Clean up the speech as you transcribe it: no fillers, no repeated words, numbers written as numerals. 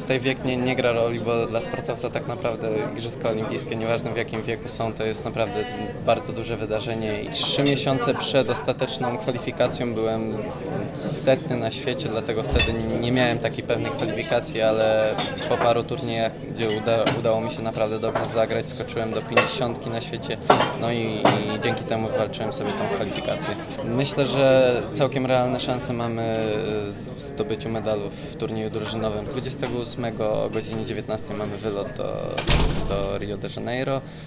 Tutaj wiek nie gra roli, bo dla sportowca tak naprawdę Igrzyska Olimpijskie, nieważne w jakim wieku są, to jest naprawdę bardzo duże wydarzenie. I 3 miesiące przed ostateczną kwalifikacją byłem 100 na świecie, dlatego wtedy nie miałem takiej pewnej kwalifikacji, ale po paru turniejach, gdzie udało mi się naprawdę dobrze zagrać, skoczyłem do 50 na świecie, no i dzięki temu wywalczyłem sobie tą kwalifikację. Myślę, że całkiem realne szanse mamy w zdobyciu medalu w turnieju drużynowym. 28 o godzinie 19 mamy wylot do Rio de Janeiro.